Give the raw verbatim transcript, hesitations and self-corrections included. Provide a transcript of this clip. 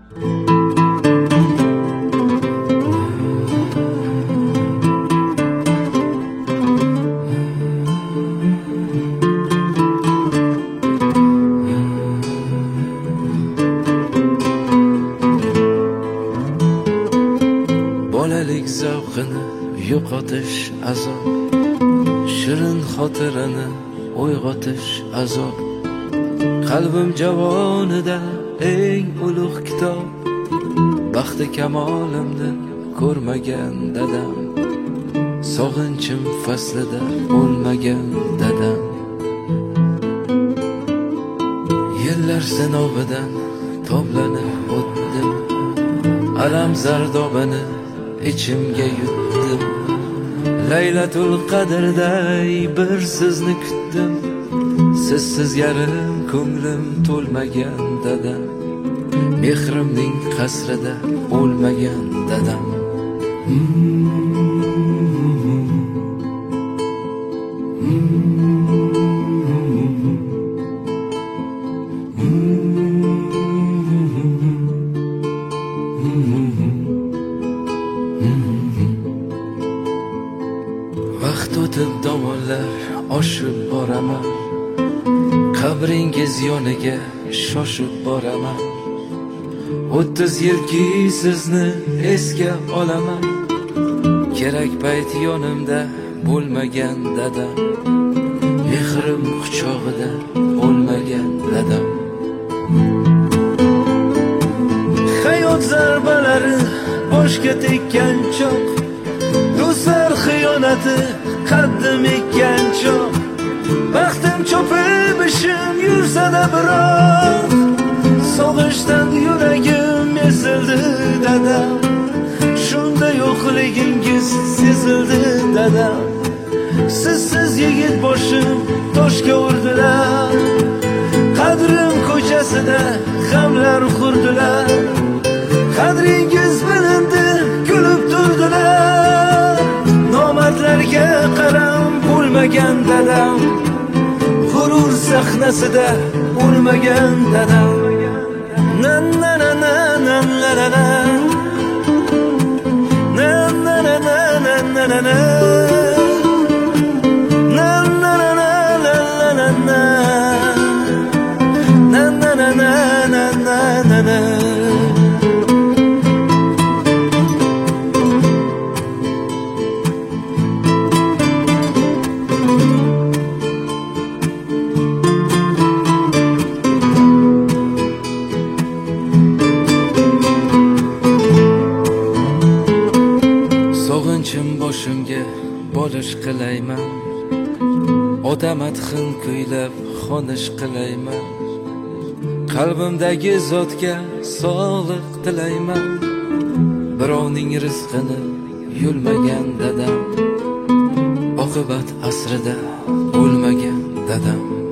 Bolalik zavqini yo'qotish azob, shirin xotirani uyg'otish azob. Qalbim javonida eng ulug' kitob, baxti kamolimni ko'rmagan dadam, sog'inchim faslida o'lmagan dadam. Yillar sinovidan toblanib o'tdim, alam zardobani ichimga yutdim. Laylatul qadrday bir sizni kutdim, sizsiz yarim ko'nglim to'lmagan dadam, mehrimning qasrida o'lmagan dadam. Vaqt o'tib dovonlar oshib boraman, qabringiz yoniga shoshib boraman. O'ttiz yilki sizni esga olaman, kerak payt yonimda bo'lmagan dadam, mehrim quchog'ida o'lmagan dadam. Hayot zarbalari boshga tekkan choq, do'stlar xiyonati qaddim ekkan choq. Baxtim cho'pib ishim yursa-da biroq, sog'ishdan yuragim ezildi dadam. Shunda yo'qligingiz sezildi dadam. Sizsiz yigit boshim toshga urdilar, qadrim ko'chasida g'amlar qurdilar. Qadringiz bilindi, kulib turdilar. Nomardlarga qaram bo'lmagan dadam, g'urur sahnasida o'lmagan dadam. Na na na na na na na na na na na na na na na. Sog'inchim boshimga bolish qilayman, ota madhin kuylab xonish qilayman. Qalbimdagi zotga sog'lik tilayman, birovning rizqini yulmagan dadam, oqibat asrida o'lmagan dadam.